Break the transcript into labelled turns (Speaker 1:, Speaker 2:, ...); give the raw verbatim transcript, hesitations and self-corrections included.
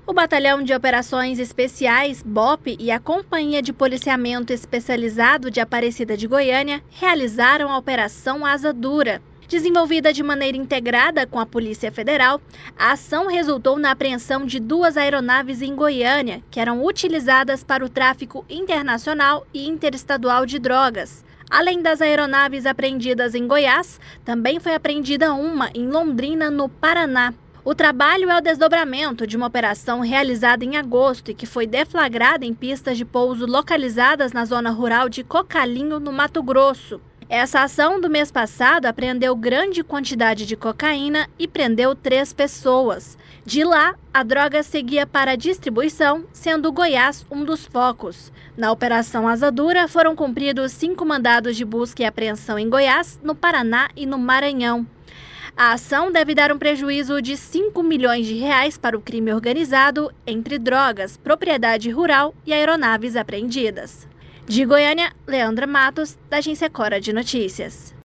Speaker 1: O Batalhão de Operações Especiais, B O P, e a Companhia de Policiamento Especializado de Aparecida de Goiânia realizaram a Operação Asa Dura. Desenvolvida de maneira integrada com a Polícia Federal, a ação resultou na apreensão de duas aeronaves em Goiânia, que eram utilizadas para o tráfico internacional e interestadual de drogas. Além das aeronaves apreendidas em Goiás, também foi apreendida uma em Londrina, no Paraná. O trabalho é o desdobramento de uma operação realizada em agosto e que foi deflagrada em pistas de pouso localizadas na zona rural de Cocalinho, no Mato Grosso. Essa ação do mês passado apreendeu grande quantidade de cocaína e prendeu três pessoas. De lá, a droga seguia para distribuição, sendo Goiás um dos focos. Na Operação Asa Dura, foram cumpridos cinco mandados de busca e apreensão em Goiás, no Paraná e no Maranhão. A ação deve dar um prejuízo de cinco milhões de reais para o crime organizado, entre drogas, propriedade rural e aeronaves apreendidas. De Goiânia, Leandra Matos, da Agência Cora de Notícias.